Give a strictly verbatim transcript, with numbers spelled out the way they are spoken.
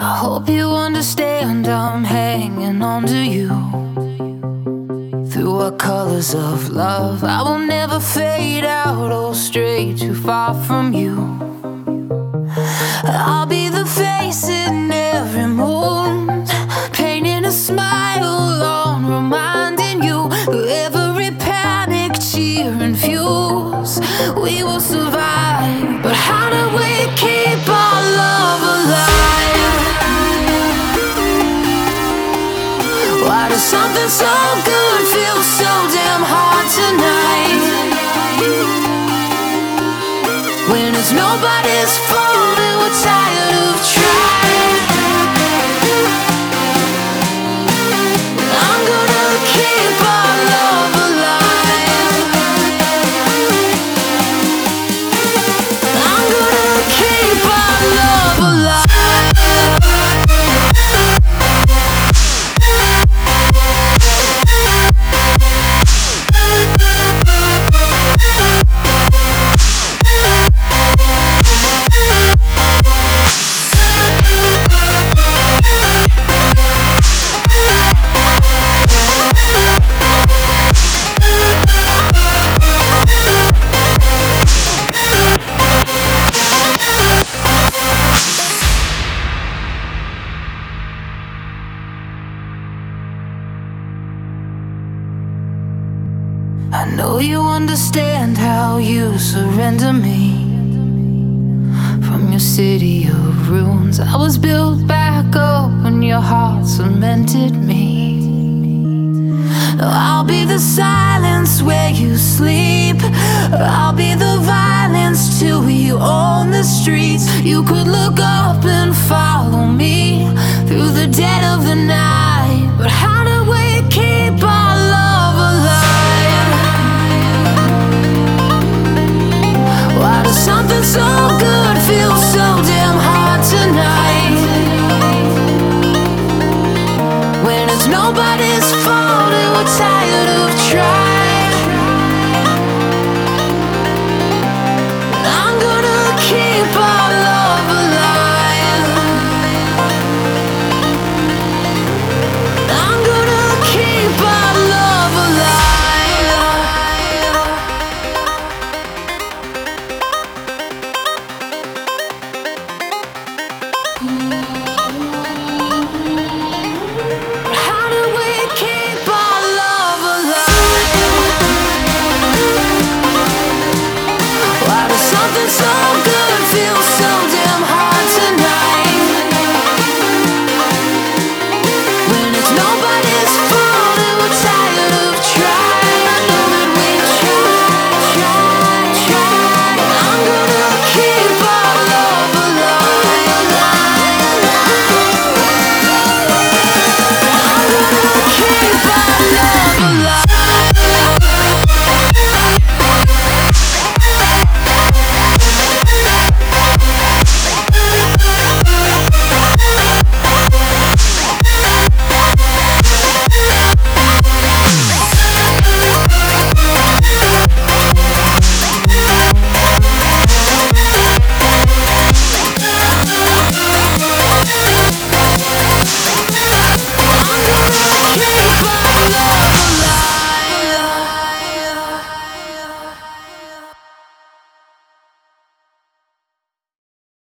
I hope you understand I'm hanging on to you. Through our colors of love, I will never fade out or stray too far from you. I'll be the face in every mood, painting a smile on, reminding you of every panic, cheer and fuse. We will survive, but how do we keep our love alive? Why does something so good feel so damn hard tonight? When it's nobody's fault and we're tired of trying, I'm gonna keep our love alive. I'm gonna keep our love alive. I know you understand how you surrender me. From your city of ruins, I was built back up when your heart cemented me. I'll be the silence where you sleep. I'll be the violence till we own the streets. You could look up and follow me through the dead of the night. But how do we keep our love alive? Why does something so good feel so damn hard tonight? When it's nobody